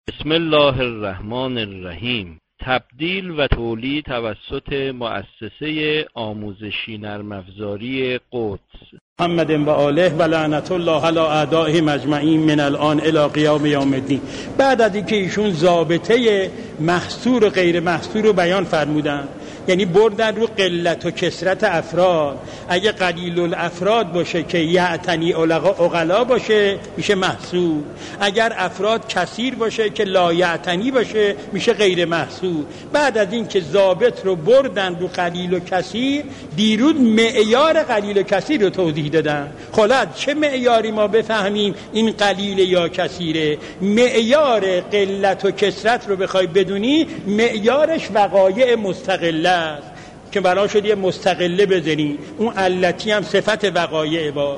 بسم الله الرحمن الرحیم. تبدیل و تولید توسط مؤسسه آموزشی نرم افزاری قدس. محمد و آله و لعنت الله علی اعدائهم اجمعین من الان الی قیام یوم الدین. بعد از اینکه ایشون ضابطه محصور و غیر محصور رو بیان فرمودن، یعنی بردن رو قلت و کثرت افراد. اگه قلیل الافراد باشه که یعتنی عقلا باشه میشه محصور، اگر افراد کثیر باشه که لا یعتنی باشه میشه غیر محصور. بعد از این که ضابط رو بردن رو قلیل و کثیر، دیروز معیار قلیل و کثیر رو توضیح دادن. خلاص چه معیاری ما بفهمیم این قلیل یا کثیره؟ معیار قلت و کثرت رو بخوای بدونی، معیارش وقایع مستقله است که بنا شد یه مستقله بزنی، اون علتی هم صفت وقایع با.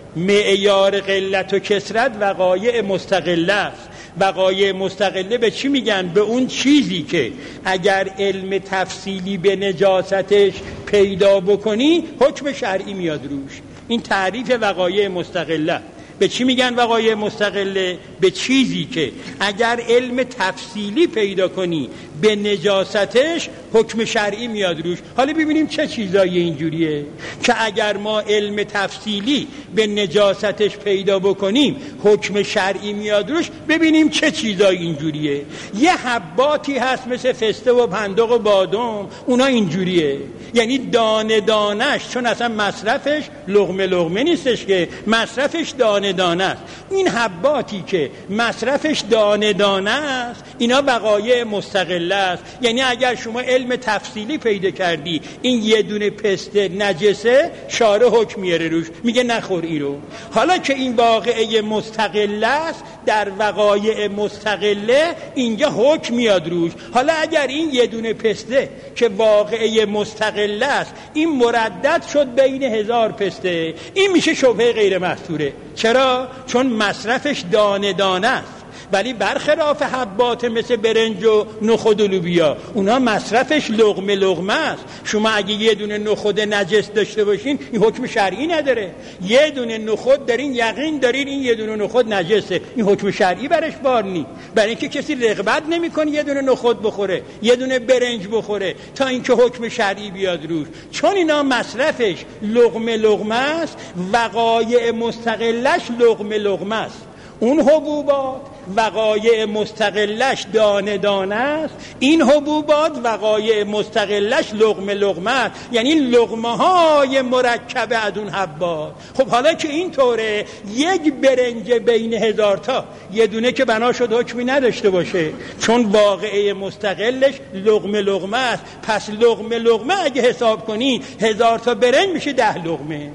معیار قلت و کثرت وقایع مستقله است. وقایع مستقله به چی میگن؟ به اون چیزی که اگر علم تفصیلی به نجاستش پیدا بکنی حکم شرعی میاد روش. این تعریف وقایع مستقله. به چی میگن وقایع مستقله؟ به چیزی که اگر علم تفصیلی پیدا کنی به نجاستش حکم شرعی میاد روش. حالا ببینیم چه چیزایی اینجوریه که اگر ما علم تفصیلی به نجاستش پیدا بکنیم حکم شرعی میاد روش. ببینیم چه چیزایی اینجوریه. یه حباتی هست مثل فسته و پندق و بادام، اونا اینجوریه، یعنی دانه دانش، چون اصلا مصرفش لقمه لقمه نیستش که مصرفش دانه دانه است. این حباتی که مصرفش دانه دانه است اینا وقایع مستقله است. یعنی اگر شما علم تفصیلی پیدا کردی این یه دونه پسته نجسه، شارع حکم میاره روش، میگه نخور این رو. حالا که این واقعه مستقله است، در وقایع مستقله اینجا حکم میاد روش. حالا اگر این یه دونه پسته که واقعه مستقله است این مردد شد بین 1000 پسته، این میشه شبهه غیر مستوره. چرا؟ چون مصرفش دانه دانه است. ولی برخلاف حبات مثل برنج و نخود و لوبیا، اونا مصرفش لقمه لقمه است. شما اگه یه دونه نخود نجس داشته باشین این حکم شرعی نداره. یه دونه نخود دارین یقین دارین این یه دونه نخود نجسه، این حکم شرعی برش بار نی. برای اینکه کسی رغبت نمیکنه یه دونه نخود بخوره، یه دونه برنج بخوره تا اینکه حکم شرعی بیاد روش. چون اینا مصرفش لقمه لقمه است، وقایع مستقلش لقمه لقمه است. اون حبوبات وقایع مستقلش دانه دانه است، این حبوبات وقایع مستقلش لقمه لقمه است، یعنی لقمه های مرکبه از اون حبات. خب حالا که این طوره، یک برنج بین 1000 تا یه دونه که بنا شد حکمی نداشته باشه، چون واقعه مستقلش لقمه لقمه است. پس لقمه لقمه اگه حساب کنی 1000 تا برنج میشه 10 لقمه.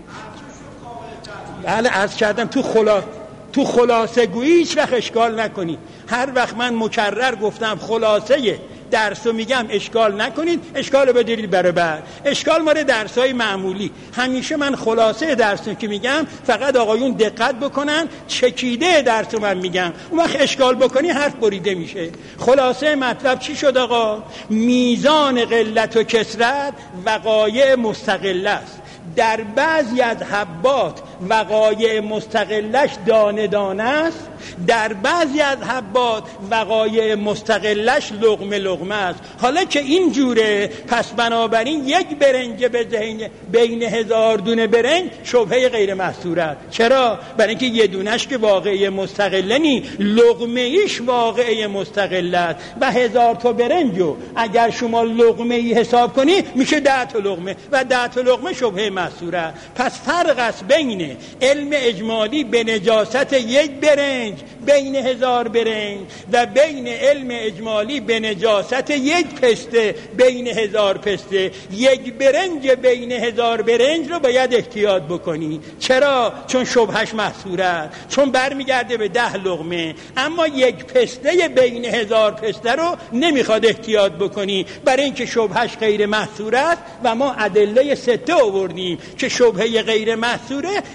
بله عرض کردم تو خلاصه گویی هیچ وقت اشکال نکنی. هر وقت من مکرر گفتم خلاصه درسو میگم اشکال نکنید، اشکالو بدید برای بعد. اشکال ماره درسای معمولی. همیشه من خلاصه درسو که میگم فقط آقایون دقت بکنن، چکیده درسو من میگم. اون وقت اشکال بکنی حرف بریده میشه. خلاصه مطلب چی شد آقا؟ میزان قلت و کثرت وقایع مستقله است. در بعضی از حبات وقایع مستقلش دانه دانه است، در بعضی از حبات وقایع مستقلش لقمه لقمه است. حالا که این جوره، پس بنابراین یک برنج بین 1000 دونه برنج شبهه غیر مستوره است. چرا؟ برای اینکه یه دونش که واقعه مستقله نی، لقمه ایش واقعه مستقله است. و 1000 تا برنجو اگر شما لقمه ای حساب کنی میشه 10 تا لقمه و 10 تا لقمه شبهه مستوره. پس فرق است بین علم اجمالی به نجاست یک برنج بین 1000 برنج و بین علم اجمالی به نجاست یک پسته بین 1000 پسته. یک برنج بین 1000 برنج رو باید احتیاط بکنی. چرا؟ چون شبهش محصوره است، چون برمیگرده به 10 لقمه. اما یک پسته بین 1000 پسته رو نمیخواد احتیاط بکنی، برای اینکه شبهش غیر محصوره است و ما ادله 6 آوردیم که شبهه غیر محصوره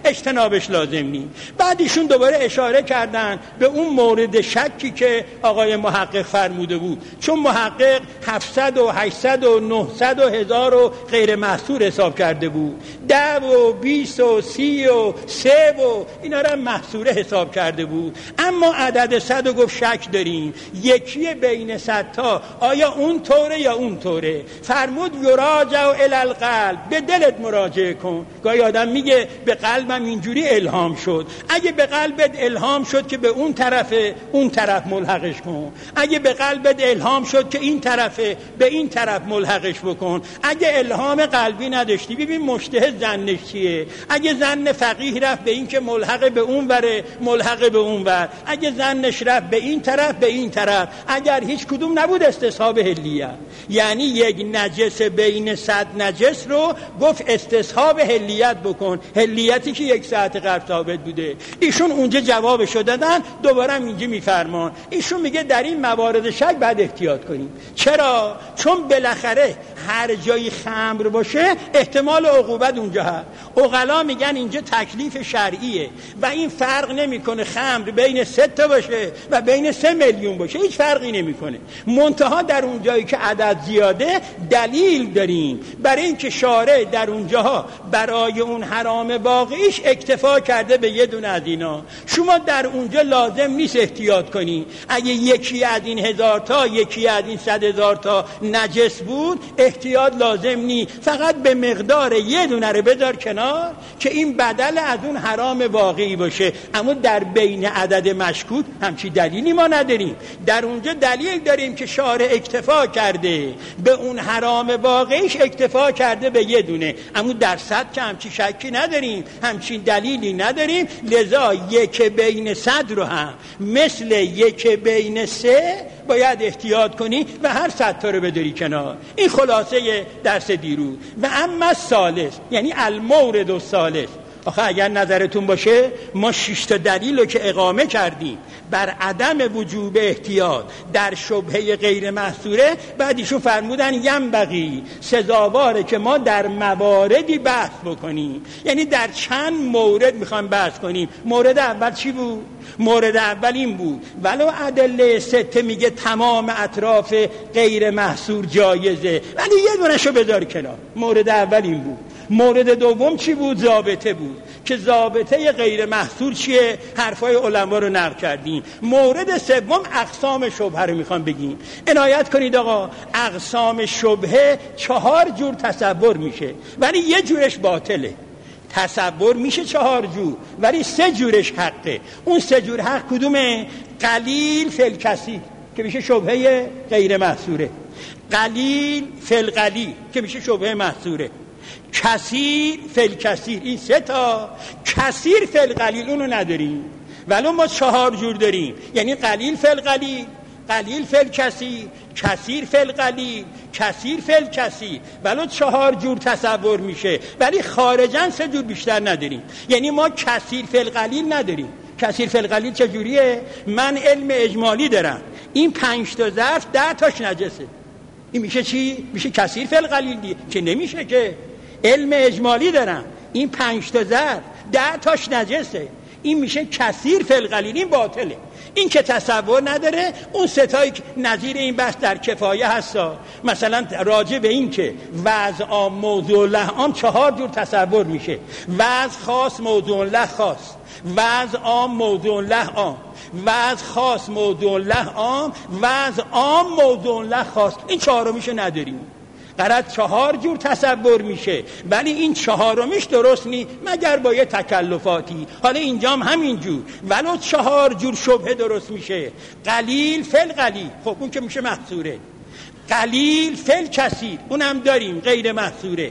اجتنابش لازم نیست. بعد ایشون دوباره اشاره کردن به اون مورد شکی که آقای محقق فرموده بود، چون محقق 700 و 800 و 900 و 1000 و غیر محصور حساب کرده بود، 10 و 20 و 30 و 3 و اینا را محصوره حساب کرده بود. اما عدد 100 رو گفت شک داریم، یکی بین 100 تا، آیا اون طوره یا اون طوره؟ فرمود یراجع الی القلب، به دلت مراجعه کن. گاهی آدم میگه به قلبم اینجوری الهام شد. اگه به قلبت الهام شد که به اون طرف ملحقش کن. اگه به قلبت الهام شد که این طرفه، به این طرف ملحقش بکن. اگه الهام قلبی نداشتی، ببین مجتهد ظنش چیه. اگه ظن فقیه رفت به این که ملحق به اون وره، ملحق به اون ور. اگه ظنش رفت به این طرف، به این طرف. اگر هیچ کدوم نبود استصحاب حلیت، یعنی یک نجس بین 100 نجس رو گفت استصحاب حلیت بکن، حلیتی که 1 ساعت قبل ثابت بوده. ایشون اونجا جوابشو دادن، دوباره اینجا میفرمان. ایشون میگه در این موارد شک باید احتیاط کنیم. چرا؟ چون بالاخره هر جایی خمر باشه احتمال عقوبت اونجا هست. عقلا میگن اینجا تکلیف شرعیه و این فرق نمیکنه خمر بین 3 تا باشه و بین 3 میلیون باشه، هیچ فرقی نمیکنه. منتها در اون جایی که عدد زیاده دلیل داریم برای اینکه شارع در اونجاها برای اون حرام واقعیش اکتفا کرده به یه دونه از اینا. شما در اونجا لازم نیست احتیاط کنی. اگه یکی از این 1000 تا، یکی از این 100,000 تا نجس بود، احتیاط لازم نی. فقط به مقدار یه دونه رو بذار کنار که این بدل از اون حرام واقعی باشه. اما در بین عدد مشکوک همچی دلیلی ما نداریم. در اونجا دلیل داریم که شارع اکتفا کرده به اون حرام واقعیش، اکتفا کرده به یه دونه. اما در 100 که همچی شکی نداریم، همچین دلیلی نداریم. لذا 1 بین 100 رو هم مثل 1 بین 3 باید احتیاط کنی و هر 100 تا رو بداری کنار. این خلاصه درس دیروز. و اما ثالث، یعنی المورد الثالث. آخه اگر نظرتون باشه ما 6 تا دلیل رو که اقامه کردیم بر عدم وجوب احتیاط در شبهه غیر محصوره، بعد ایشون فرمودن ینبغی، سزاواره که ما در مواردی بحث بکنیم. یعنی در چند مورد میخوام بحث کنیم. مورد اول چی بود؟ مورد اول این بود ولو ادله 6 میگه تمام اطراف غیر محصور جایزه، ولی یه دونشو بذار کنار. مورد اول این بود. مورد دوم چی بود؟ ضابطه بود که ضابطه غیر محصور چیه؟ حرفای علما رو نقل کردیم. مورد سوم اقسام شبهه رو میخوام بگیم. عنایت کنید آقا، اقسام شبهه 4 جور تصور میشه ولی یه جورش باطله. تصور میشه 4 جور ولی 3 جورش حقه. اون 3 جور حق کدومه؟ قلیل فی الکثیر که میشه شبهه غیر محصوره، قلیل فی القلیل که میشه شبهه محصوره، کثیر فی الکثیر. این 3 تا. کثیر فی القلیل اونو نداریم ولی ما 4 جور داریم، یعنی قلیل فی القلیل، قلیل فی الکثیر، کثیر فی القلیل، کثیر فی الکثیر. ولی 4 جور تصور میشه ولی خارجاً 3 جور بیشتر نداریم. یعنی ما کثیر فی القلیل نداریم. کثیر فی القلیل چجوریه؟ من علم اجمالی دارم، این 5 تا ظرف 10 تاش نجسه، این میشه چی؟ میشه کثیر فی القلیل دیگه. که نمیشه که. علم اجمالی دارم، این 5 تا ظرف 10 تاش نجسه، این میشه کثیر فی القلیل. این باطله. این که تصور نداره. اون 3 تایی نظیر این بحث در کفایه هستا. مثلا راجع به این که وضع عام موضوع له عام 4 جور تصور میشه. وضع خاص موضوع له خاص، وضع عام موضوع له عام، وضع خاص موضوع له عام، وضع عام موضوع له خاص. این 4میشو نداریم. قرار 4 جور تصور میشه ولی این 4میش درست نی مگر با یه تکلفاتی. حالا اینجام همین جور ولو 4 جور شبهه درست میشه. قلیل فی القلیل، خب اون که میشه محصوره. قلیل فی الکثیر، اونم داریم غیر محصوره.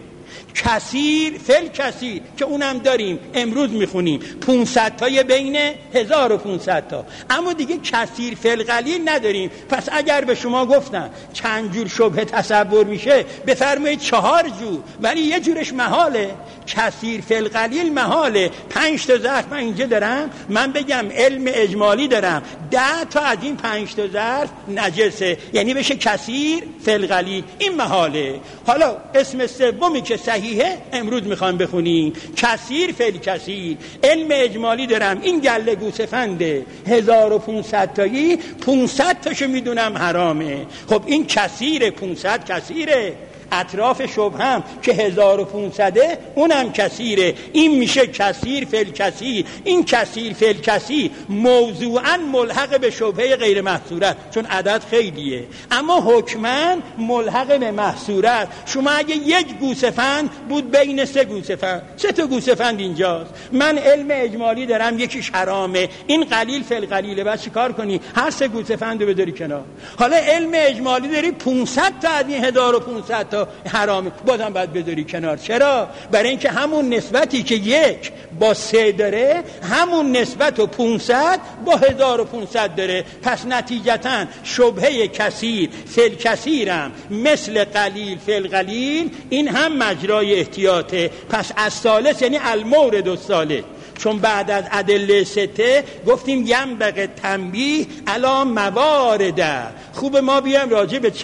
کثیر فی الکثیر که اونم داریم، امروز میخونیم 500 تای بین 1500 تا. اما دیگه کثیر فی القلیل نداریم. پس اگر به شما گفتن چند جور شبهه تصور میشه، بفرمایید 4 جور ولی یه جورش محاله. کثیر فی القلیل محاله. 5 تا ظرف من اینجا دارم، من بگم علم اجمالی دارم 10 تا از این 5 تا ظرف نجسه، یعنی بشه کثیر فی القلیل. این محاله. حالا اسم سومی که صحیحه امروز میخوام بخونیم. کثیر فل کثیر، علم اجمالی دارم، این گله گوسفنده 1500 تایی 500 تاشو میدونم حرامه. خب این کثیره، 500 کثیره، اطراف شبه هم که 1500 اونم کثیره. این میشه کثیر فل کثیر. این کثیر فل کثیر موضوعا ملحق به شبهه غیر محصورت، چون عدد خیلیه، اما حکما ملحق به محصورت. شما اگه یک گوسفند بود بین 3 گوسفند، 3 تا گوسفند اینجاست، من علم اجمالی دارم یکیش حرامه، این قلیل فل قلیله، بعد چیکار کنی؟ هر 3 گوسفند رو بذاری کنار. حالا علم اجمالی داری 500 تا از این 1500 تا حرامه، بازم باید بذاری کنار. چرا؟ برای اینکه همون نسبتی که 1 با 3 داره همون نسبت و 500 با 1500 داره. پس نتیجتاً شبهه کثیر فل کثیرم مثل قلیل فل قلیل، این هم مجرای احتیاطه. پس از ثالث یعنی المورد الثالث، چون بعد از ادله 6 گفتیم ینبغی تنبیه علی موارد. خوب ما بیایم راجع به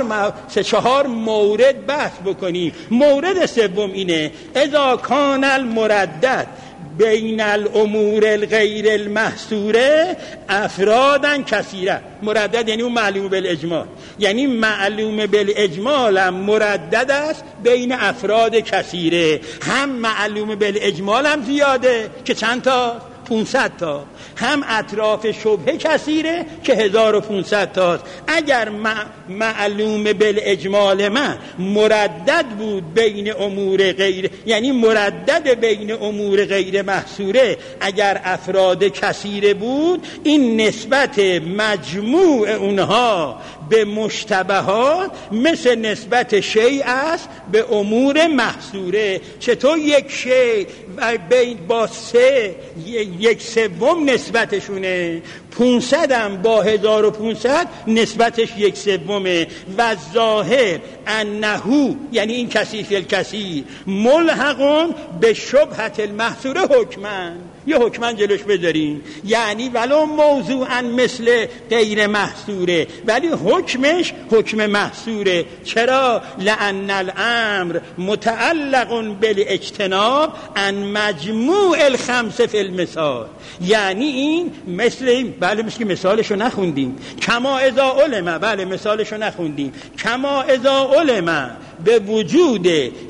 4 مورد بحث بکنیم. مورد سوم اینه اذا کان المردد بین الامور الغیر المحصوره افرادا کثیره. مردد یعنی اون معلوم بالاجمال، یعنی معلوم بالاجمال هم مردد است بین افراد کثیره. هم معلوم بالاجمال هم زیاده که چند تا؟ 500 تا. هم اطراف شبهه کثیره که 1500 تاست. اگر معلوم بالاجمال من مردد بود بین امور غیر، یعنی مردد بین امور غیر محصوره، اگر افراد کثیره بود، این نسبت مجموع اونها به مشتبهات مثل نسبت شیء است به امور محصوره. چطور یک شیء با 3 1/3 نسبتشونه، 500 هم با 1500 نسبتش 1/3 و ظاهر انهو یعنی این کثیر فی الکثیر ملحقون به شبهت المحصوره حکمن. یه حکمن جلوش بذارین، یعنی ولو موضوعا مثل غیر محصوره ولی حکمش حکم محصوره. چرا؟ لأن الامر متعلق بالاجتناب عن مجموع الخمس فی المثال. یعنی این مثل این، بله مثل مثالشو نخوندیم، کما اذا علم، بله مثالشو نخوندیم، کما اذا علم به وجود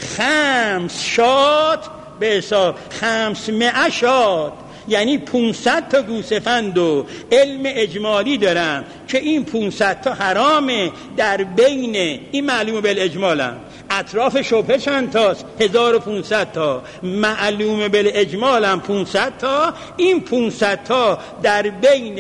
5 شات به حساب 500 شات، یعنی 500 تا گوسفند و علم اجمالی دارم که این 500 تا حرامه، در بین این معلوم بالاجمالم، اطراف شبهه چند تاست؟ 1500 تا، معلوم بالاجمالم 500 تا، این 500 تا در بین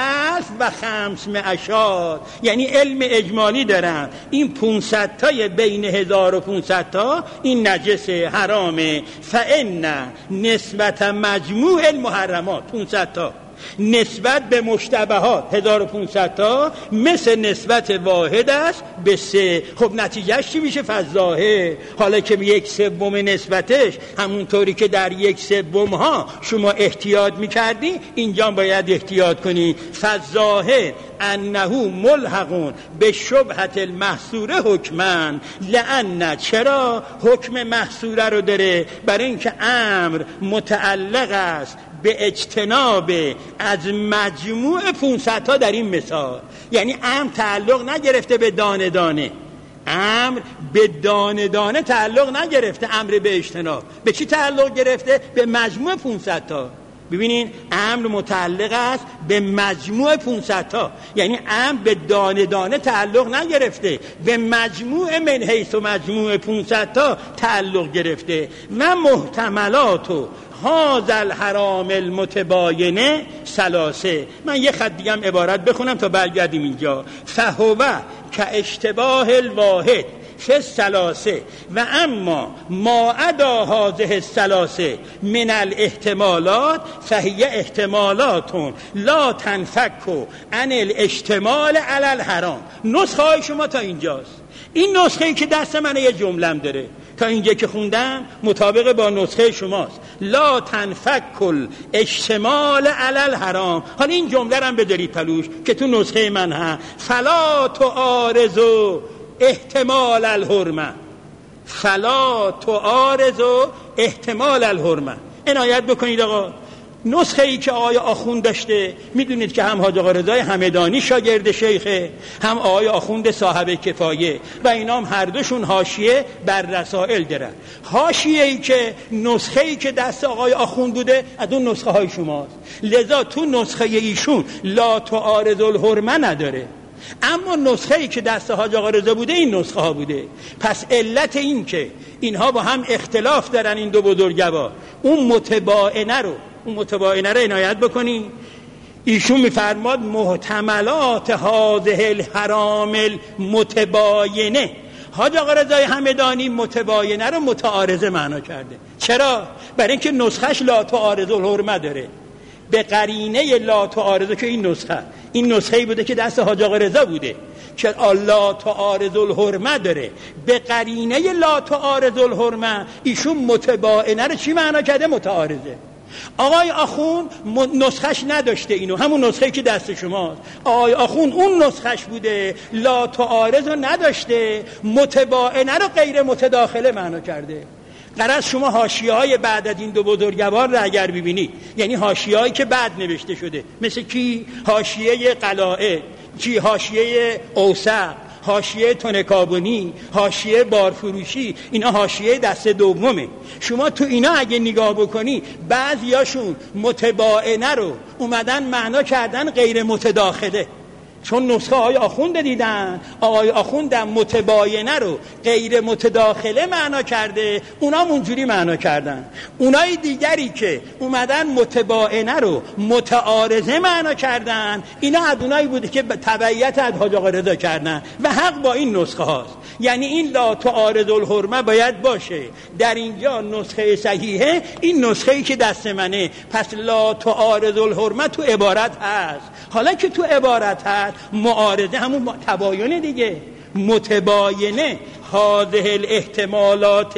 1500 شات، یعنی علم اجمالی دارم این 500 تای بین 1500 تا این نجس حرامه. فإن نسبت مجموع المحرمات 500 تا نسبت به مشتبهات 1500 تا مثل نسبت واحد است به 3. خب نتیجهش چی میشه؟ فالظاهر، حالا که 1/3 نسبتش همونطوری که در 1/3 ها شما احتیاط میکردی اینجا باید احتیاط کنی. فالظاهر انه ملحقون به شبهت المحصوره حکمن. لأن چرا حکم محصوره رو داره؟ برای اینکه امر متعلق است به اجتناب از مجموع 500 تا در این مثال. یعنی امر تعلق نگرفته به دانه دانه، امر به دانه دانه تعلق نگرفته، امر به اجتناب به چی تعلق گرفته؟ به مجموع 500 تا. ببینین امر متعلق است به مجموع 500 تا، یعنی امر به دانه دانه تعلق نگرفته، به مجموع من حیث و مجموع 500 تا تعلق گرفته. و محتملات و هذا الحرام المتباینه ثلاثه. من یه خط دیگه هم عبارت بخونم تا برگردیم اینجا. فهو که اشتباه الواحد فی الثلاثه و اما ما عدا هذه الثلاثه من الاحتمالات فهی احتمالات لا تنفک عن الاشتمال علی الحرام. نسخه های شما تا اینجاست. این نسخه‌ای که دست من یه جمله‌ام داره تا اینجا که خوندم مطابق با نسخه شماست. لا تنفک الاشتمال علی الحرام. حالا این جمله رو هم بدارید پلوش که تو نسخه من هست. فلا تعارض احتمال الحرمه. فلا تعارض احتمال الحرمه. عنایت بکنید آقا، نسخه ای که آقای آخوند داشته، میدونید که هم حاج آقا رضای همدانی شاگرد شیخه، هم آقای آخوند صاحب کفایه و اینا هم هر دوشون حاشیه بر رسائل دارن. حاشیه ای که نسخه ای که دست آقای آخوند بوده از اون نسخه های شماست، لذا تو نسخه ایشون لا تعارض الحرمه نداره، اما نسخه ای که دست حاج آقا رضا بوده این نسخه ها بوده. پس علت این که اینها با هم اختلاف دارن این دو بزرگوار، اون متباینه رو عنایت بکنی. ایشون میفرماد محتملات هذه الحرام المتباینه. حاج آقا رضای همدانی متباینه رو متعارضه معنا کرده. چرا؟ برای اینکه نسخش لا تعارض الحرمه داره، به قرینه لا تعارض، که این نسخه‌ای بوده که دست حاج آقا رضا بوده که لا تعارض الحرمه داره، به قرینه لا تعارض الحرمه ایشون متباینه رو چی معنا کرده؟ متعارضه. آقای آخوند نسخش نداشته اینو، همون نسخه‌ای که دست شماست. آقای آخوند اون نسخش بوده لا تعارض رو نداشته، متباینه رو غیر متداخله معنا کرده. غرض شما حاشیه‌های بعد از این دو بزرگوار رو اگر ببینید، یعنی حاشیه‌هایی که بعد نوشته شده، مثل کی؟ حاشیه قلائه، کی؟ حاشیه اوسق، حاشیه تنکابونی، حاشیه بارفروشی، اینا حاشیه دست دومه. شما تو اینا اگه نگاه بکنی بعضیاشون متباینه رو اومدن معنا کردن غیر متداخله، چون نسخه آقای آخوند دیدن، آقای آخوند متباینه رو غیر متداخله معنا کرده، اونا اونجوری معنا کردن. اونای دیگری که اومدن متباینه رو متعارضه معنا کردن، اینا از اونایی بوده که تبعیت از حاج آقا رضا کردن و حق با این نسخه هاست. یعنی این لا تعارض الحرمه باید باشه. در اینجا نسخه صحیحه این نسخه‌ای که دست منه، پس لا تعارض الحرمه تو عبارت هست. حالا که تو عبارت هست، معارضه همون تباین دیگه، متباینه، هذه الاحتمالات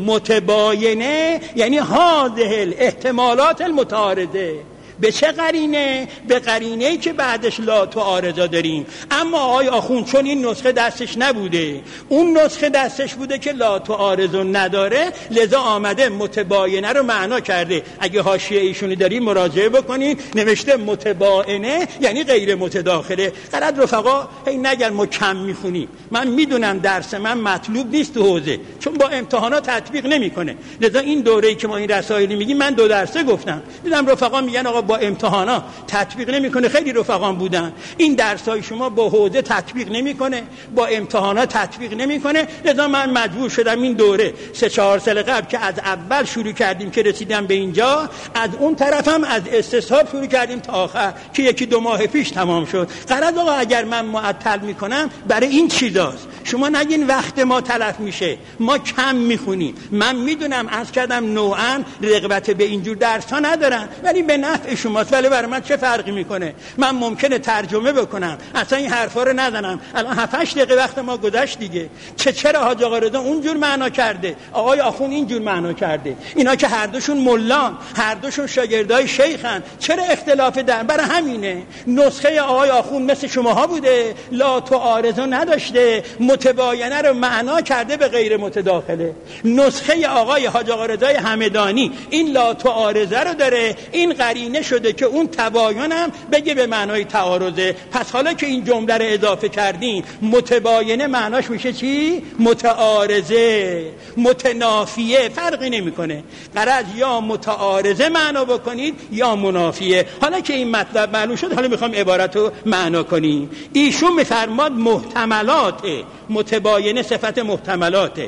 المتباینه، یعنی هذه الاحتمالات المتعارضه. به چه قرینه؟ به قرینه‌ای که بعدش لا تعارضا داریم. اما آقای آخوند چون این نسخه دستش نبوده، اون نسخه دستش بوده که لا تعارضا نداره، لذا آمده متباینه رو معنا کرده. اگه حاشیه ایشونی داریم مراجعه بکنین، نوشته متباینه یعنی غیر متداخله. غلط رفقا هی نگر ما کم میخونیم، من میدونم درس من مطلوب نیست تو حوزه، چون با امتحانات تطبیق نمیکنه. لذا این دوره‌ای که ما این رسائلی میگیم من 2 درسه گفتم، دیدم رفقا میگن آقا با امتحانا تطبیق نمیکنه. خیلی رفقان بودن این درسای شما با حوزه تطبیق نمیکنه، با امتحانا تطبیق نمیکنه. لذا من مجبور شدم این دوره 3-4 سال قبل که از اول شروع کردیم که رسیدم به اینجا، از اون طرفم از استصحاب شروع کردیم تا آخر که 1-2 ماه پیش تمام شد. غرض آقا اگر من معطل میکنم برای این چیزاست، شما نگین وقت ما تلف میشه، ما کم میخونیم. من میدونم عرض کردم نوعا رغبت به اینجور درس ها ندارن، ولی به نفع شماست. ولی برای من چه فرقی میکنه؟ من ممکنه ترجمه بکنم، اصلا این حرفا رو نزنم. الان 7-8 دقیقه وقت ما گذشت دیگه. چرا حاج آقا رضا اونجور معنا کرده، آقای آخوند اینجور معنا کرده؟ اینا که هر دوشون ملان، هر دوشون شاگردای شیخن، چرا اختلاف در؟ برای همینه نسخه آقای آخوند مثل شماها بوده، لا تعارض نداشته، متباینه رو معنا کرده به غیر متداخله. نسخه آقای حاج آقا رضای همدانی این لا تعارض رو داره، این قرینه شده که اون تباین هم بگه به معنای تعارضه. پس حالا که این جمله رو اضافه کردین، متباینه معناش میشه چی؟ متعارضه، متنافیه، فرقی نمیکنه. غرض یا متعارضه معنا بکنید یا منافیه. حالا که این مطلب معلوم شد، حالا میخوام عبارت رو معنا کنیم. ایشون میفرماد محتملات متباینه صفت محتملاته،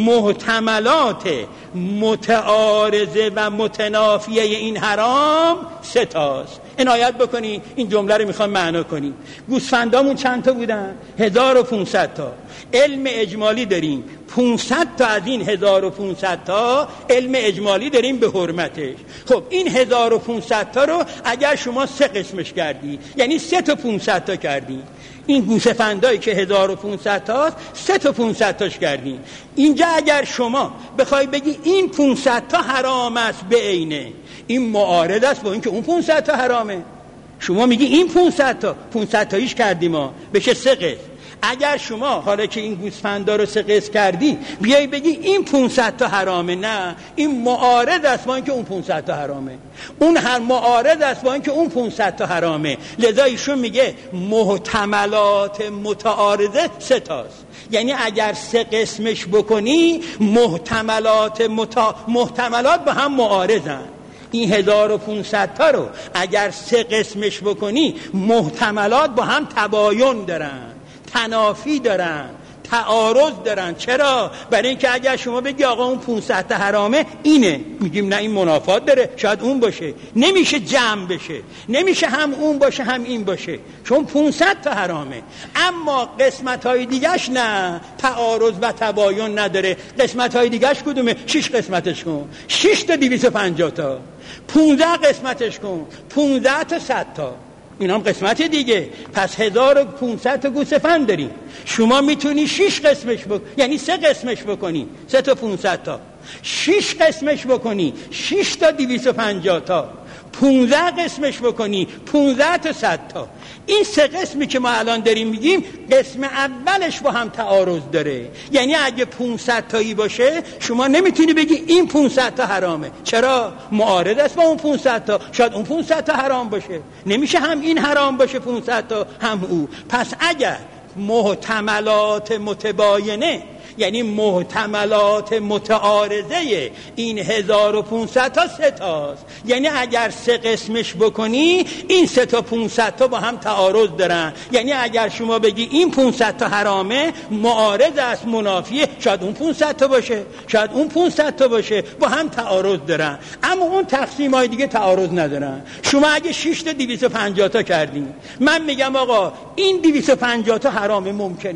محتملات متعارضه و متنافیه این حرام 3 تاست. عنایت بکنی این جمله رو میخوام معنا کنیم. گوسفندامون چند تا بودن؟ 1500 تا. علم اجمالی داریم 500 تا از این 1500 تا علم اجمالی داریم به حرمتش. خب این 1500 تا رو اگر شما 3 قسمش کردی، یعنی 3 تا 500 تا کردی، این گوسفندایی که 1500 تاست 3 تا 500 تاش کردین. اینجا اگر شما بخوای بگی این 500 تا حرام است به عینه، این معارض است با اینکه اون 500 تا حرامه. شما میگی این 500 تاییش کردیم ما بشه 3 قسم. اگر شما حالا که این گوسفندا رو 3 قسم کردی بیای بگی این 500 تا حرامه، نه، این معارض است با اینکه اون 500 تا حرامه، اون هر معارض است با اینکه اون 500 تا حرامه. لذا ایشون میگه محتملات متعارضه 3 تاست. یعنی اگر 3 قسمش بکنی محتملات با هم معارضن. این 1500 تا رو اگر 3 قسمش بکنی محتملات با هم تباین دارن، تنافی دارن، تعارض دارن. چرا؟ برای اینکه اگر شما بگی آقا اون 500 تا حرامه، اینه، میگیم نه این منافات داره، شاید اون باشه، نمیشه جمع بشه، نمیشه هم اون باشه هم این باشه، چون 500 تا حرامه. اما قسمت‌های دیگه‌اش نه، تعارض و تباین نداره. قسمت‌های دیگه‌اش کدومه؟ 6 قسمتش کن، 6 تا 250 تا، 15 قسمتش کن، 15 تا 100 تا، این هم قسمت دیگه. پس 1500 تا گوسفند داریم، شما میتونی 6 قسمش یعنی 3 قسمش بکنی، 3 تا 500 تا، 6 قسمش بکنی، 6 تا 250 تا، 15 قسمش بکنی، 15 تا 100 تا. این 3 قسمی که ما الان داریم میگیم، قسم اولش با هم تعارض داره. یعنی اگه 500 تایی باشه شما نمیتونی بگی این 500 تا حرامه. چرا؟ معارض است با اون 500 تا، شاید اون 500 تا حرام باشه، نمیشه هم این حرام باشه 500 تا هم او. پس اگر محتملات متباینه، یعنی محتملات متعارضه این 1500 تا 3 تاست، یعنی اگر 3 قسمش بکنی این 3 تا 500 تا با هم تعارض دارن. یعنی اگر شما بگی این 500 تا حرامه، معارض است، منافیه، شاید اون 500 تا باشه، شاید اون 500 تا باشه، با هم تعارض دارن. اما اون تقسیم‌های دیگه تعارض ندارن. شما اگه 6 تا 250 تا کردین، من میگم آقا این 250 تا حرامه،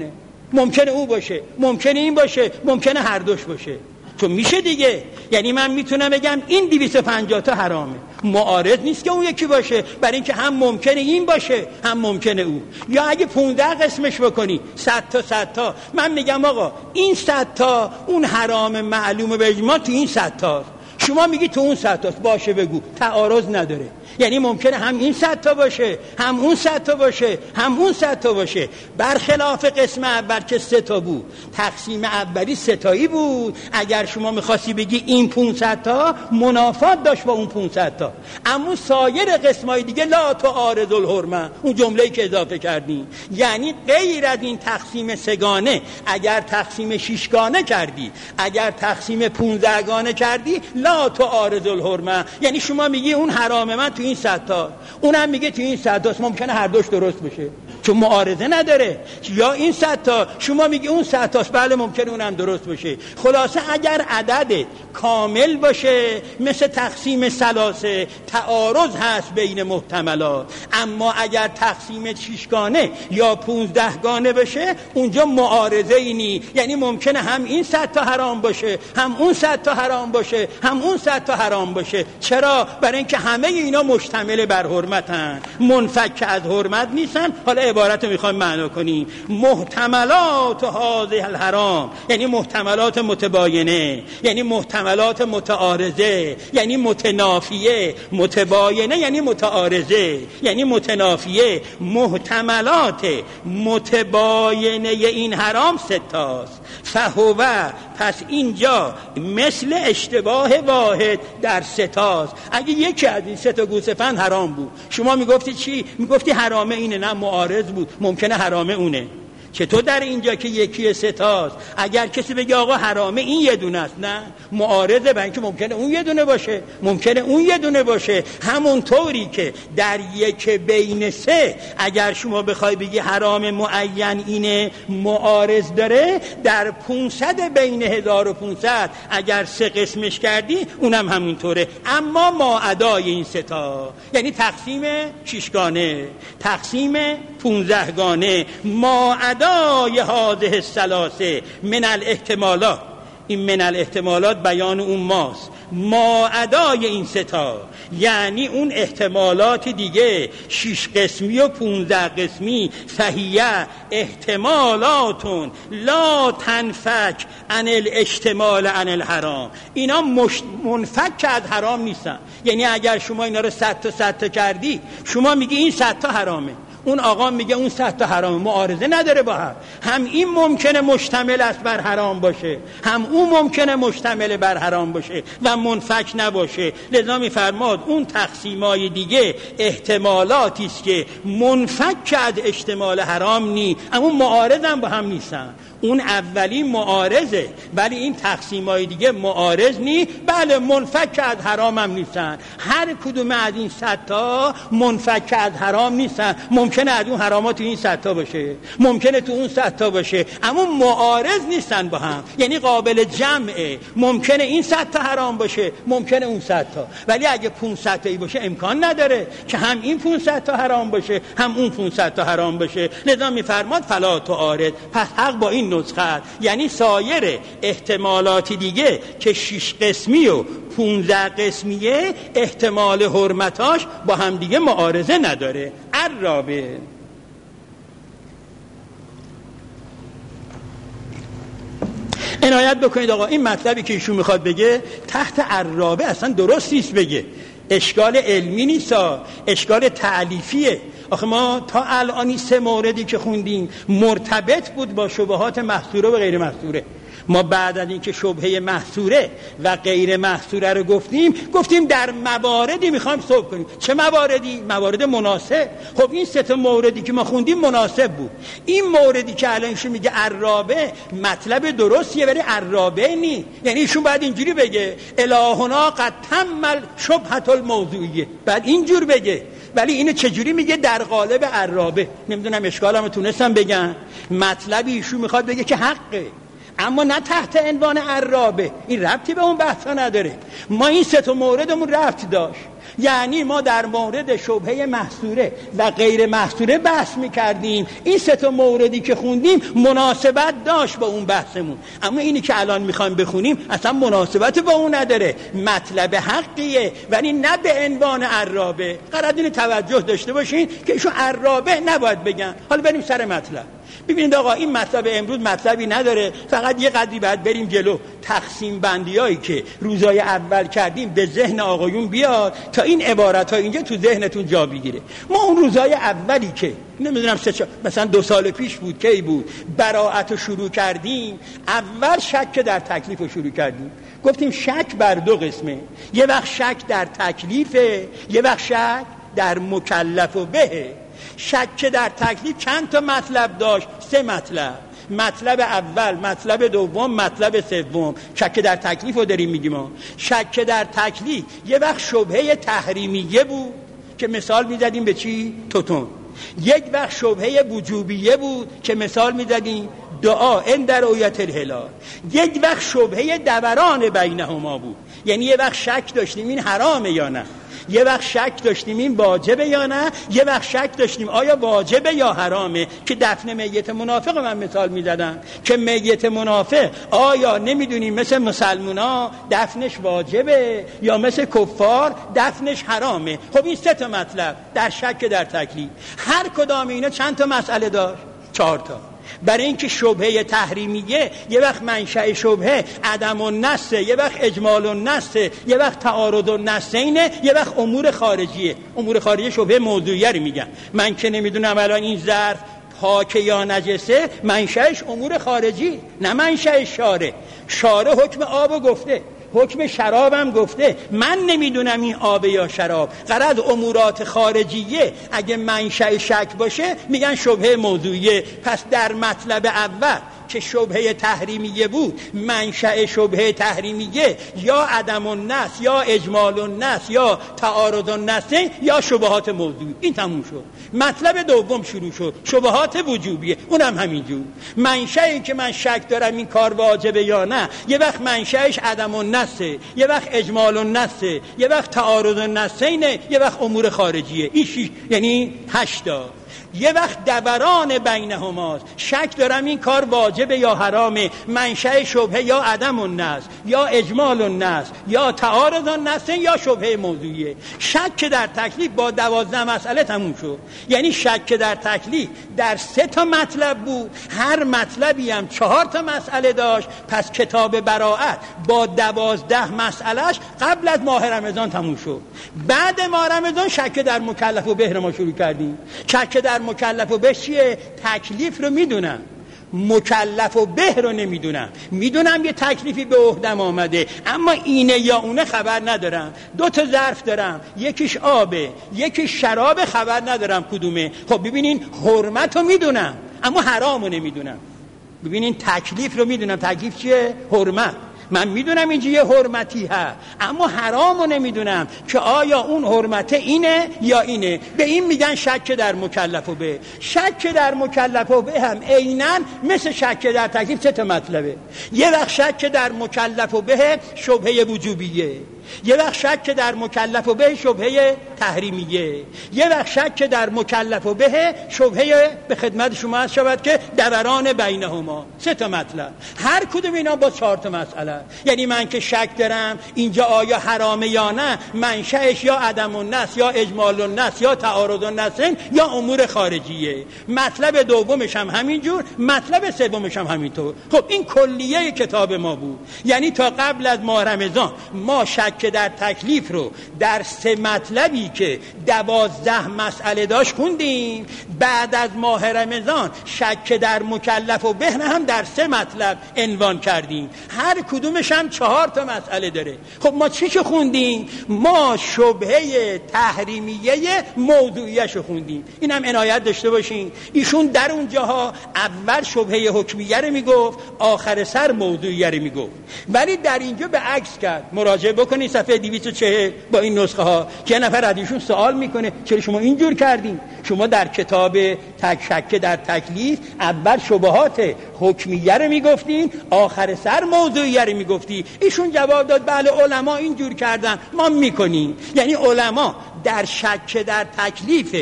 ممکنه او باشه، ممکنه این باشه، ممکنه هر دوش باشه، چون میشه دیگه. یعنی من میتونم بگم این 250 تا حرامه، معارض نیست که اون یکی باشه، برای اینکه هم ممکنه این باشه هم ممکنه او. یا اگه 15 قسمش بکنی، 100 تا 100 تا، من میگم آقا این 100 تا اون حرام معلومه به اجماع تو این 100 تا، شما میگی تو اون 100 تاست، باشه بگو، تعارض نداره. یعنی ممکنه هم این 100 تا باشه، هم اون 100 تا باشه، هم اون 100 تا باشه. برخلاف قسم اول که 3 تا بود، تقسیم اولی 3 تایی بود. اگر شما می‌خواستی بگی این 500 تا منافات داشت با اون 500 تا، اما سایر قسمای دیگه لا تعارض الحرمه، اون جمله‌ای که اضافه کردی، یعنی غیر از این تقسیم 3 گانه، اگر تقسیم 6 گانه کردی، اگر تقسیم 15 گانه کردی، لا تعارض الحرمه، یعنی شما میگی اون حرام من تو این 100 تا، اونم میگه تو این 100 تاست، ممکنه هر دوش درست بشه چون معارضه نداره. یا این 100 تا شما میگی اون 100 تاست، بله ممکنه اونم درست باشه. خلاصه اگر عدد کامل باشه مثل تقسیم ثلاثه، تعارض هست بین محتملات. اما اگر تقسیم 6 گانه یا 15 گانه بشه، اونجا معارضه ای نی، یعنی ممکنه هم این 100 تا حرام باشه، هم اون 100 تا حرام باشه، هم اون 100 تا حرام باشه. چرا؟ برای اینکه همه اینا مشتمل بر حرمتن، منفک از حرمت نیستن. حالا عبارت رو میخوایم معنا کنیم. محتملات هذه الحرام یعنی محتملات متباینه، یعنی محتملات متعارضه، یعنی متنافیه. متباینه یعنی متعارضه، یعنی متنافیه. محتملات متباینه این حرام 3 تاست. فهوه، پس اینجا مثل اشتباه واحد در 3 تاست. اگه یکی از این 3 تا گوسفند حرام بود، شما میگفتی چی؟ میگفتی حرامه اینه، نه معارض بود، ممکنه حرامه اونه. چطور در اینجا که یکی 3 تاست اگر کسی بگه آقا حرامه این یه دونه است، نه معارضه، برای اینکه ممکنه اون یه دونه باشه، ممکنه اون یه دونه باشه. همونطوری که در یک بین 3 اگر شما بخوای بگی حرام معین اینه، معارض داره، در 500 بین 1500 اگر 3 قسمش کردی اونم همینطوره. اما ما ادای این 3 تا یعنی تقسیم 6 گانه، تقسیم 15 گانه، ما ادای هذه الثلاثه من الاحتمالات، این من الاحتمالات بیان اون ماست، ما ادای این 3 تا یعنی اون احتمالات دیگه 6 قسمی و 15 قسمی، فهیه احتمالاتون لا تنفک عن الاشتمال عن الحرام، اینا منفک از حرام نیستن. یعنی اگر شما اینا رو 100 تا 100 تا کردی، شما میگی این 100 تا حرامه، اون آقا میگه اون 100 تا حرام، معارضه نداره با هم این ممکنه مشتمل است بر حرام باشه، هم اون ممکنه مشتمل بر حرام باشه و منفک نباشه. لذا میفرماد اون تقسیمای دیگه احتمالاتی است که منفک از احتمال حرام نی، اما معارض هم با هم نیستن. اون اولی معارضه ولی این تقسیمای دیگه معارض نی، بله منفک از حرام هم نیستن. هر کدوم از این 100 تا منفک از حرام نیستن. ممکنه از اون حرامات تو این 100 تا باشه، ممکنه تو اون 100 تا باشه، اما معارض نیستن با هم، یعنی قابل جمعه. ممکنه این 100 تا حرام باشه، ممکنه اون 100 تا، ولی اگه 500 تایی باشه امکان نداره که هم این 500 تا حرام باشه هم اون 500 تا حرام باشه. لذا میفرماد فلا تعارض. پس حق با این نسخه، یعنی سایر احتمالات دیگه که 6 قسمی و 15 قسمیه احتمال حرمتاش با هم دیگه معارضه نداره. الرابع، عنایت بکنید آقا این مطلبی که ایشون میخواد بگه تحت الرابع اصلا درست نیست بگه، اشکال علمی نیست، اشکال تعلیفیه. آخه ما تا الان 3 موردی که خوندیم مرتبط بود با شبهات محصوره و غیر محصوره. ما بعد از اینکه شبهه محصوره و غیر محصوره رو گفتیم در مواردی میخوایم صحبت کنیم. چه مواردی؟ موارد مناسب. خب این 3 تا موردی که ما خوندیم مناسب بود. این موردی که الان ایشون میگه الرابع مطلب درستیه ولی الرابع نی، یعنی ایشون باید اینجوری بگه الهنا قد تمل شبهه الموضوعیه، بعد اینجور بگه. ولی اینو چجوری میگه؟ در قالب الرابع. نمیدونم اشکالمو تونستم بگم. مطلبی ایشون میخواد بگه که حقه، اما نه تحت عنوان الرابع. این ربطی به اون بحثا نداره. ما این 3 تا موردمون ربط داشت، یعنی ما در مورد شبهه محصوره و غیر محصوره بحث میکردیم. این 3 تا موردی که خوندیم مناسبت داشت با اون بحثمون، اما اینی که الان میخوایم بخونیم اصلا مناسبت با اون نداره. مطلب حقیه ولی نه به عنوان الرابع. قرار اینو توجه داشته باشین که ایشون الرابع نباید بگن. حالا بریم سر مطلب. ببینید آقا این مطلب امروز مطلبی نداره، فقط یه قدری باید بریم جلو. تقسیم بندیایی که روزای اول کردیم به ذهن آقایون بیاد تا این عبارت ها اینجا تو ذهنتون جا بگیره. ما اون روزای اولی که نمیدونم مثلا 2 سال پیش بود کی بود براءت رو شروع کردیم، اول شک در تکلیف رو شروع کردیم. گفتیم شک بر 2 قسمه، یه وقت شک در تکلیفه، یه وقت شک در مکلف و بهه. شک در تکلیف چند تا مطلب داشت؟ 3 مطلب. مطلب اول، مطلب دوم، مطلب سوم. شک در تکلیف رو داریم میگیم ما. شک در تکلیف یه وقت شبهه تحریمیه بود که مثال میزدیم به چی؟ توتون. یک وقت شبهه وجوبیه بود که مثال میزدیم دعا عند رؤیت الهلال. یک وقت شبهه دوران بینهما بود، یعنی یه وقت شک داشتیم این حرامه یا نه، یه وقت شک داشتیم این واجبه یا نه، یه وقت شک داشتیم آیا واجبه یا حرامه. که دفن میت منافق من مثال میزدم که میت منافق آیا نمیدونیم مثل مسلمونا دفنش واجبه یا مثل کفار دفنش حرامه. خب این 3 تا مطلب در شک در تکلیف. هر کدام اینا چند تا مسئله داشت؟ 4 تا. برای اینکه شبهه تحریمیه یه وقت منشأ شبهه عدم النص، یه وقت اجمال النص، یه وقت تعارض النصینه، یه وقت امور خارجیه. امور خارجیه شبهه موضوعیه رو میگن. من که نمیدونم الان این ظرف پاک یا نجسه، منشأش امور خارجی نه منشأ شارع. شارع حکم آب گفته، حکم شرابم گفته، من نمیدونم این آب یا شراب. غرض امورات خارجیه اگه منشأ شک باشه میگن شبهه موضوعیه. پس در مطلب اول که شبهه تحریمیه بود، منشأ شبهه تحریمیه یا عدم النص یا اجمال النص یا تعارض النص یا شبهات موضوعی. این تموم شد. مطلب دوم شروع شد، شبهات وجوبیه. اونم همینجور. منشأی که من شک دارم این کار واجبه یا نه، یه وقت منشأش عدم النص، یه وقت اجمال النص، یه وقت تعارض النصینه، یه وقت امور خارجیه. این 6 یعنی 8 تا. یه وقت دوران بینهماست، شک دارم این کار واجبه یا حرامه، منشأ شبهه یا عدم النص یا اجمال النص یا تعارض النص یا شبهه موضوعیه. شک در تکلیف با 12 مسئله تموم شد. یعنی شک در تکلیف در 3 تا مطلب بود، هر مطلبی هم 4 تا مسئله داشت. پس کتاب براءت با 12 مسئلهش قبل از ماه رمضان تموم شد. بعد ماه رمضان شک در مکلف و به رو ما شروع کردیم. شک در مکلف و به چیه؟ تکلیف رو میدونم، مکلف و به رو نمیدونم. میدونم یه تکلیفی به عهدم آمده، اما اینه یا اونه خبر ندارم. 2 تا ظرف دارم، یکیش آبه یکیش شراب، خبر ندارم کدومه. خب ببینین حرمت رو میدونم اما حرام رو نمیدونم. ببینین تکلیف رو میدونم. تکلیف چیه؟ حرمت. من میدونم اینجا یه حرمتی هست اما حرامو نمیدونم که آیا اون حرمت اینه یا اینه. به این میگن شک در مکلف و به. شک در مکلف و به هم عیناً مثل شک در تکلیف 3 تا مطلبه. یه وقت شک در مکلف و به شبهه وجوبیه، یه وقت شک در مکلف و به شبهه تحریمیه، یه وقت شک در مکلف و به شبهه به خدمت شما عرض شود که دوران بینهما. 3 تا مطلب، هر کدوم اینا با 4 تا مسئله. یعنی من که شک دارم اینجا آیا حرامه یا نه، منشأش یا عدم النص یا اجمال النص یا تعارض النصین یا امور خارجیه. مطلب دومش هم همینجور، مطلب سومش هم همینطور. خب این کلیه کتاب ما بود. یعنی تا قبل از ماه رمضان ما شک در تکلیف رو در 3 مطلبی که 12 مسئله داشت خوندیم. بعد از ماه رمضان شک در مکلف و به هم در 3 مطلب عنوان کردیم، هر کدومش هم 4 تا مسئله داره. خب ما چی که خوندیم؟ ما شبهه تحریمیه موضوعیش رو خوندیم. این هم عنایت داشته باشین، ایشون در اونجاها اول شبهه حکمیه رو میگفت، آخر سر موضوعیه رو میگفت، ولی در اینجا به عکس کرد. مراجعه بکنید صفحه 240 با این نسخه ها که نفر از ایشون سوال میکنه چرا شما اینجور کردین؟ شما در کتاب شک در تکلیف اول شبهات حکمیه رو میگفتین، آخر سر موضوعیه رو میگفتی. ایشون جواب داد بله علما اینجور کردن، ما میکنیم. یعنی علما در شک در تکلیف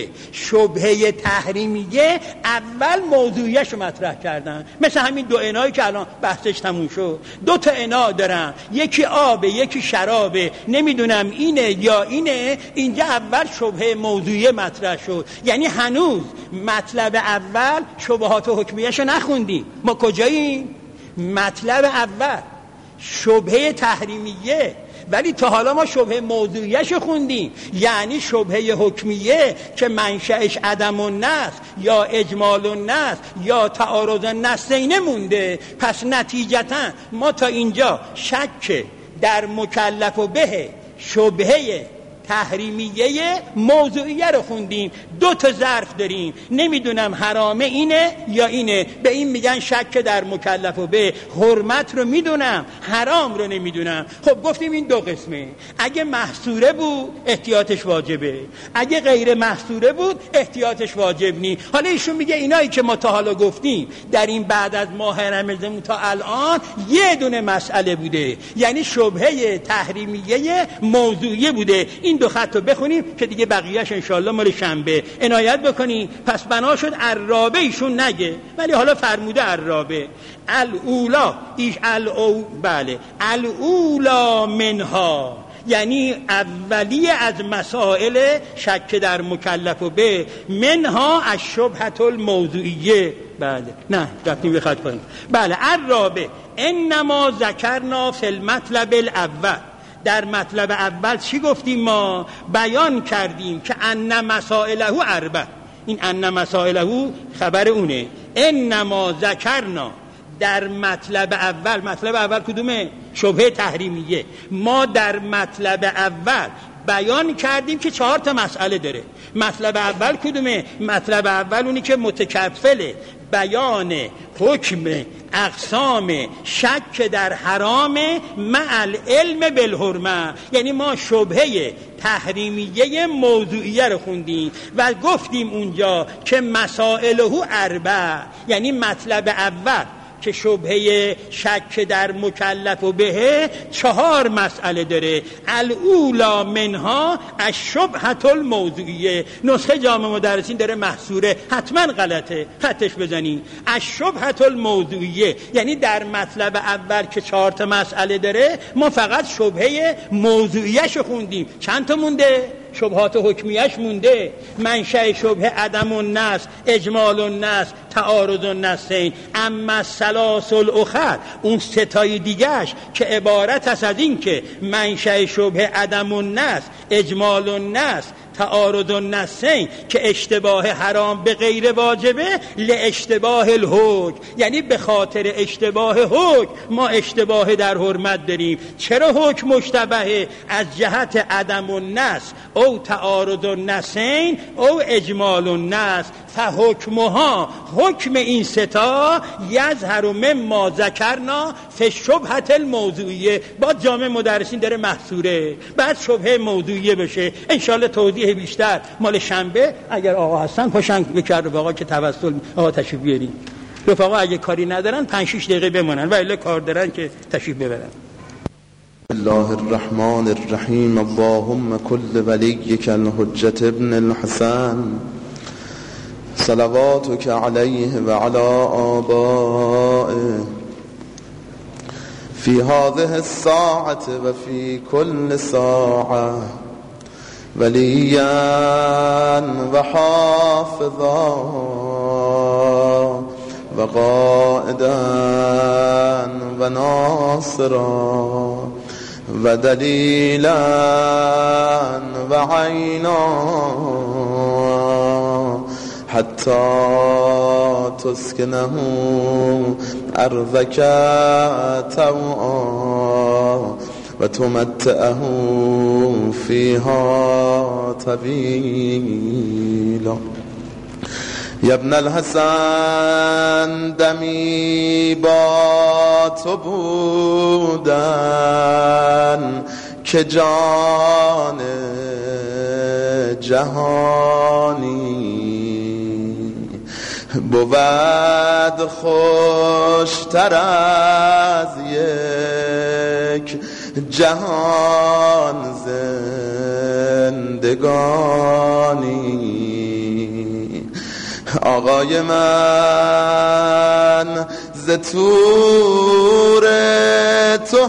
شبهه تحریمیه اول موضوعیش رو مطرح کردن. مثل همین 2 انایی که الان بحثش تموم شد. 2 تا انا دارم، یکی آبه یکی شرابه، نمیدونم اینه یا اینه. اینجا اول شبهه موضوعیه مطرح شد. یعنی هنوز مطلب اول شبهات حکمیه‌شو نخوندیم. ما کجاییم؟ مطلب اول شبهه تحریمیه، ولی تا حالا ما شبهه موضوعیش خوندیم. یعنی شبهه حکمیه که منشأش عدم النص یا اجمال النص یا تعارض النصین مونده. پس نتیجتا ما تا اینجا شک در مکلف و به شبهه تحریمیه موضوعیه رو خوندیم. 2 تا ظرف داریم، نمیدونم حرامه اینه یا اینه. به این میگن شک در مکلف و به. حرمت رو میدونم، حرام رو نمیدونم. خب گفتیم این 2 قسمه. اگه محصوره بود احتیاطش واجبه، اگه غیر محصوره بود احتیاطش واجب نی. حالا ایشون میگه اینایی که ما تا حالا گفتیم در این بعد از ماه رمضان تا الان 1 دونه مسئله بوده، یعنی شبهه تحریمیه موضوعیه بوده. این 2 خط رو بخونیم که دیگه بقیه‌اش انشالله مال شنبه. عنایت بکنی. پس بنا شد الرابع ایشون نگه، ولی حالا فرموده الرابع الاولا بله الاولا منها، یعنی اولی از مسائل شک در مکلف و به منها الشبهة الموضوعیه. بله نه رفتیم به خط کنیم. بله الرابع انما ذکرنا فی المطلب الاول. در مطلب اول چی گفتیم؟ ما بیان کردیم که ان مسائله 4. این ان مسائله خبر اونه. انما ذکرنا در مطلب اول کدومه؟ شبهه تحریمیه. ما در مطلب اول بیان کردیم که 4 تا مسئله داره. مطلب اول کدومه؟ مطلب اول اونی که متکفله بیان حکم اقسام شک در حرام مع العلم بالحرمه. یعنی ما شبهه تحریمیه موضوعیه رو خوندیم و گفتیم اونجا که مسائله 4. یعنی مطلب اول که شبهه شک در مکلف و به 4 مسئله داره. الاولا منها الشبهة الموضوعیه. نسخه جامع مدرسین داره محصوره، حتما غلطه، خطش بزنی. الشبهة الموضوعیه یعنی در مطلب اول که 4 تا مسئله داره ما فقط شبهه موضوعیه شو خوندیم. چند تا مونده؟ شبهات حکمیش مونده. منشأ شبهه عدم النص، اجمال النص، تعارض النصین. اما ثلاث الاخر، اون ستای دیگهش که عبارت است از این که منشأ شبهه عدم النص، اجمال النص، تعارض النصین، که اشتباه حرام به غیر واجبه، لاشتباه الحکم، یعنی به خاطر اشتباه حکم ما اشتباه در حرمت داریم. چرا حکم مشتبهه؟ از جهت عدم النص او تعارض النصین او اجمال النص. فحکمها، حکم این ستا، یظهر مما ذکرنا فی الشبهة الموضوعیه. با جامع مدرسین داره محصوره، بعد شبهه موضوعیه بشه. انشالله توضیح بیشتر مال شنبه اگر آقا هستن پاشن بکر رفقا که توسل آقا تشریف بیارین. رفقا اگه کاری ندارن 5-6 دقیقه بمونن و الا کار دارن که تشریف ببرن. الله الرحمن الرحیم. اللهم كل وليك الحجة ابن الحسن صلواتك عليه وعلى آبائه في هذه الساعة وفي كل ساعة وليا وحافظا وقائدا وناصرا ودليلا وعينا حتى تسكنه أرضك طوعا وتمتعه فيها طويلا. يا ابن الحسن دمی با تو بودن که جان جهانی بود خوشتر از یک جهان زندگانی. آقای من ز تور تو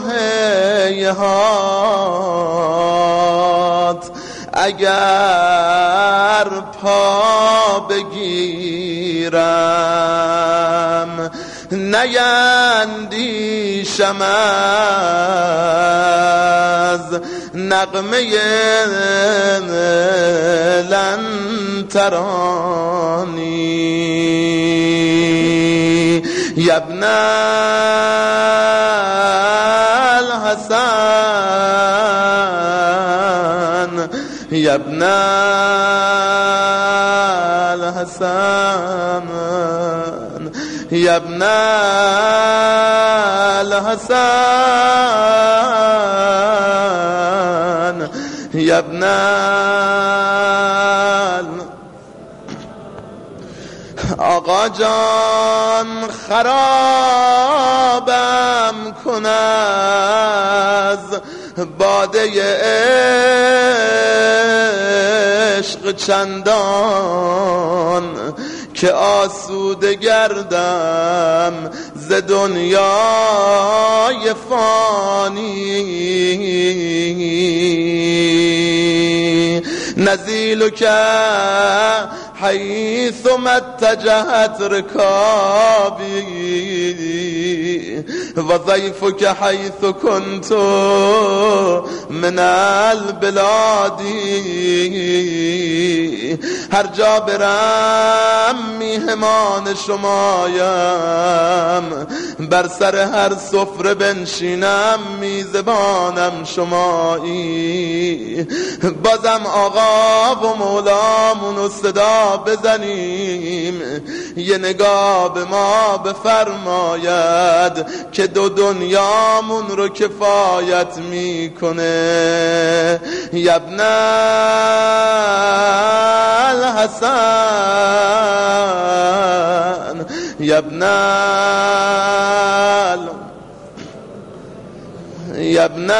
هیهات اگر پا بگیرم نیندیشم از نغمه لن ترانی. یا ابن الحسن، یا ابن الحسن، یا ابن الحسن، یا ابن آقا جان خرابم کن از باده عشق چندان که آسوده گردم ز دنیای فانی. نزیلک حیث ما اتجهت رکابی و ضیفک حیث کنت من البلادی. هر جا برم میهمان شمایم، بر سر هر سفره بنشینم میزبانم شمایی. بازم آقا و مولامونو صدا بزنیم، یه نگاه به ما بفرماید که دو دنیامون رو کفایت میکنه. یا ابن الحسن، یا ابن یا ابن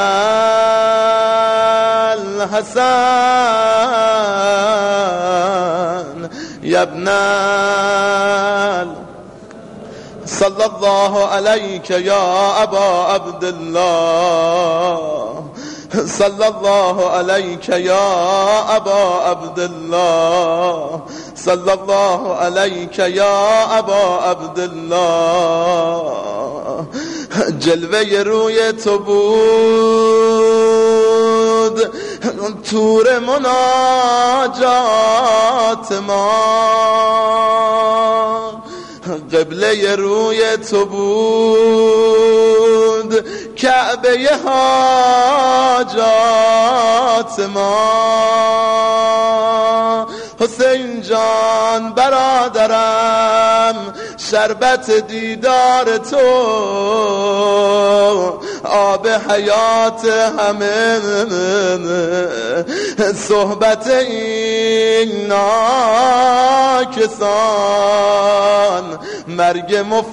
الحسن، یا ابن صلی الله علیک یا ابا عبدالله صلی الله علیک یا ابا عبدالله صلی الله علیک یا ابا عبدالله جلوه روی تو بود تور مناجات ما قبله روی تو بود کعبه حاجات ما حسین جان برادرم شربت دیدار تو آب حیات همه صحبت این ناکسان مرگ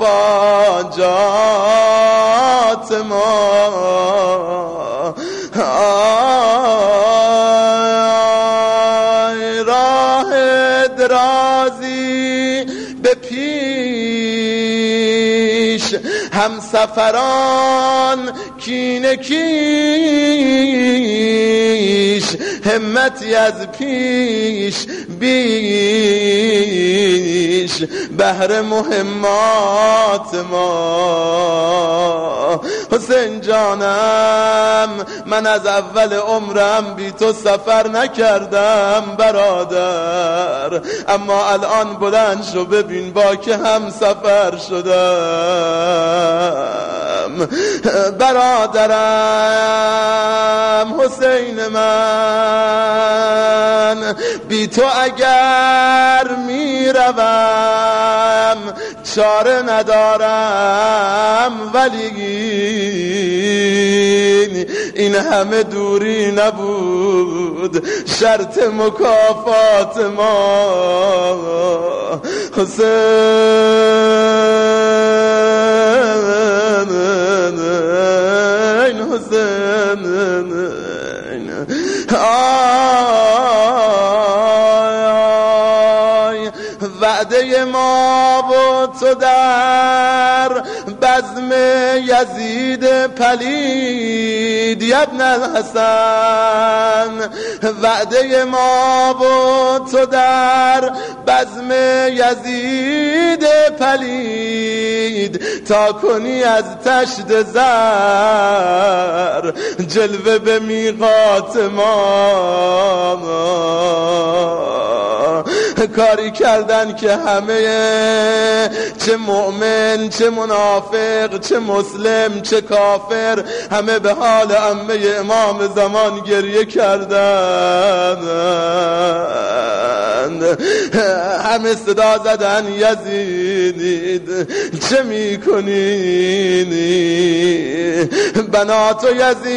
مفاجات ما راه درازی به پیش همسفران کینه کیش همتی از پیش بیش بهر مهمات ما حسین جانم من از اول عمرم بی تو سفر نکردم برادر اما الان بلند شو ببین با که هم سفر شدم برادرم حسین من بی تو اگر میروم چاره ندارم ولی این همه دوری نبود شرط مکافات ما حسین وعده ما و تو در بزم یزید پلید ابن الحسن وعده ما و تو در بزم یزید پلید تا کنی از تشت زر جلوه به میقات ما کاری کردن که همه چه مؤمن چه منافق چه مسلم چه کافر همه به حال عمه امام زمان گریه کردن همه صدا زدن یزید چه میکنی بنات و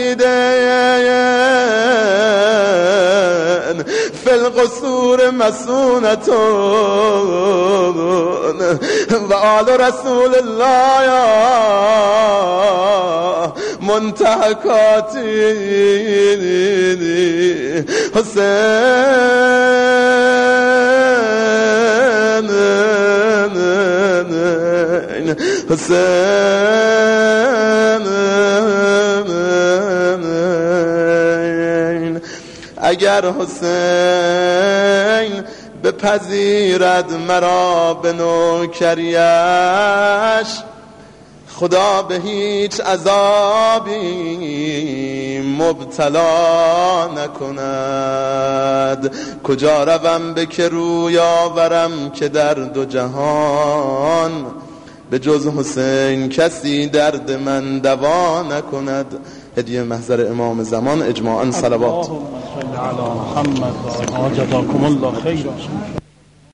یزیدن فی القصور مسونتون و آل رسول الله منتهکاتی حسین حسین اگر حسین بپذیرد مرا به نوکریش خدا به هیچ عذابی مبتلا نکند کجا روم به که روی آورم که در دو جهان به جز حسین کسی درد من دوا نکند هدیه محضر امام زمان اجماعاً صلوات اللهم صل علی محمد و جزاکم الله خیر